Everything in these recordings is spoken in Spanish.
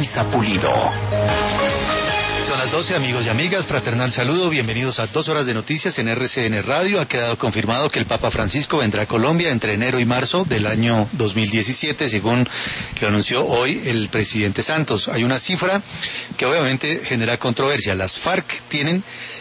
Luisa Pulido. Son las 12, amigos y amigas, fraternal saludo, bienvenidos a 2 horas de noticias en RCN Radio. Ha quedado confirmado que el Papa Francisco vendrá a Colombia entre enero y marzo del año 2017, según lo anunció hoy el presidente Santos. Hay una cifra que obviamente genera controversia. Las FARC tienen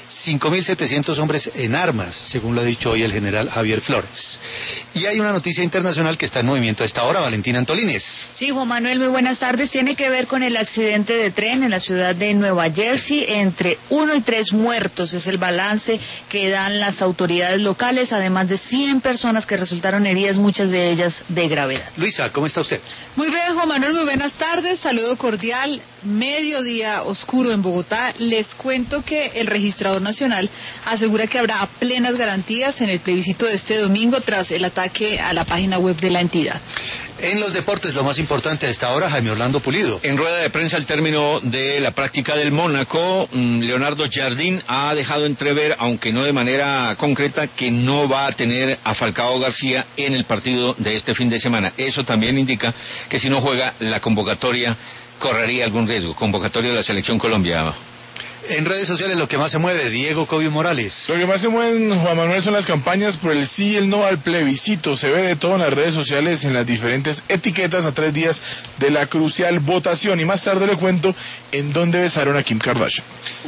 5.700 hombres en armas, según lo ha dicho hoy el general Javier Flores. Y hay una noticia internacional que está en movimiento a esta hora, Valentina Antolínez. Sí, Juan Manuel, muy buenas tardes. Tiene que ver con el accidente de tren en la ciudad de Nueva Jersey. Entre 1 y 3 muertos es el balance que dan las autoridades locales, además de 100 personas que resultaron heridas, muchas de ellas de gravedad. Luisa, ¿cómo está usted? Muy bien, Juan Manuel, muy buenas tardes. Saludo cordial. Mediodía oscuro en Bogotá. Les cuento que el registrador nacional asegura que habrá plenas garantías en el plebiscito de este domingo tras el ataque a la página web de la entidad. En los deportes, lo más importante a esta hora, Jaime Orlando Pulido. En rueda de prensa al término de la práctica del Mónaco, Leonardo Jardín ha dejado entrever, aunque no de manera concreta, que no va a tener a Falcao García en el partido de este fin de semana. Eso también indica que si no juega la convocatoria, correría algún riesgo. Convocatoria de la Selección Colombia. En redes sociales lo que más se mueve, Diego Cobio Morales. Lo que más se mueve, Juan Manuel, son las campañas por el sí y el no al plebiscito. Se ve de todo en las redes sociales, en las diferentes etiquetas a 3 días de la crucial votación. Y más tarde le cuento en dónde besaron a Kim Kardashian.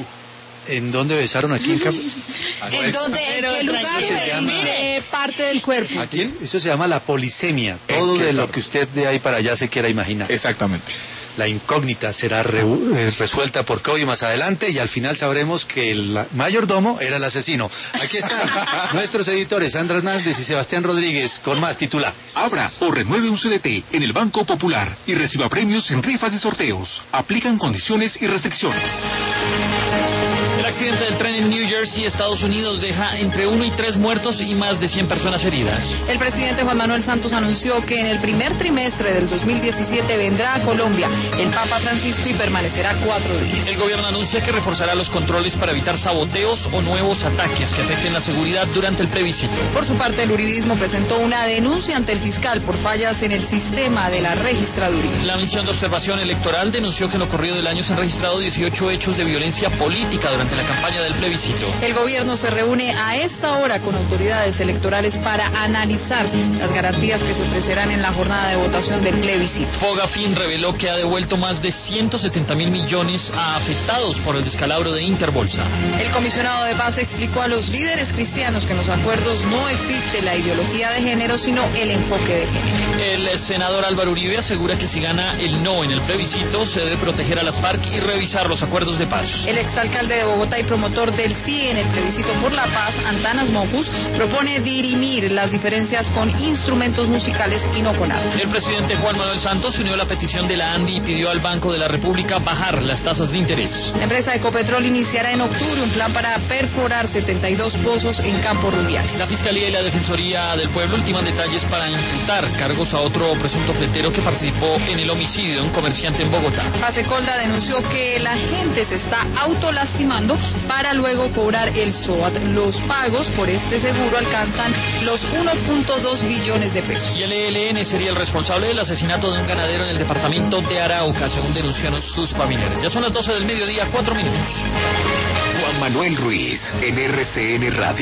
¿En dónde besaron a Kim Kardashian? ¿En qué lugar se parte del cuerpo? ¿A quién? Eso se llama la polisemia. Todo de lo que usted de ahí para allá se quiera imaginar. Exactamente. La incógnita será resuelta por Cobio más adelante y al final sabremos que el mayordomo era el asesino. Aquí están nuestros editores Sandra Hernández y Sebastián Rodríguez con más titulares. Abra o renueve un CDT en el Banco Popular y reciba premios en rifas y sorteos. Aplican condiciones y restricciones. El accidente del tren en New Jersey, Estados Unidos, deja entre 1 y 3 muertos y más de 100 personas heridas. El presidente Juan Manuel Santos anunció que en el primer trimestre del 2017 vendrá a Colombia el Papa Francisco y permanecerá 4 días. El gobierno anuncia que reforzará los controles para evitar saboteos o nuevos ataques que afecten la seguridad durante el plebiscito. Por su parte, el uribismo presentó una denuncia ante el fiscal por fallas en el sistema de la registraduría. La misión de observación electoral denunció que en lo corrido del año se han registrado 18 hechos de violencia política durante la campaña del plebiscito. El gobierno se reúne a esta hora con autoridades electorales para analizar las garantías que se ofrecerán en la jornada de votación del plebiscito. Fogafín reveló que ha devuelto más de 170.000 millones a afectados por el descalabro de Interbolsa. El comisionado de paz explicó a los líderes cristianos que en los acuerdos no existe la ideología de género, sino el enfoque de género. El senador Álvaro Uribe asegura que si gana el no en el plebiscito, se debe proteger a las FARC y revisar los acuerdos de paz. El exalcalde de Bogotá y promotor del sí en el plebiscito por la paz, Antanas Mocus, propone dirimir las diferencias con instrumentos musicales y no con armas. El presidente Juan Manuel Santos unió la petición de la ANDI y pidió al Banco de la República bajar las tasas de interés. La empresa Ecopetrol iniciará en octubre un plan para perforar 72 pozos en Campo Rubiales. La Fiscalía y la Defensoría del Pueblo ultiman detalles para imputar cargos a otro presunto fletero que participó en el homicidio de un comerciante en Bogotá. Fasecolda denunció que la gente se está autolastimando para luego cobrar el SOAT. Los pagos por este seguro alcanzan los 1.2 billones de pesos. Y el ELN sería el responsable del asesinato de un ganadero en el departamento de Arauca, según denunciaron sus familiares. Ya son las 12 del mediodía, 4 minutos. Juan Manuel Ruiz en RCN Radio.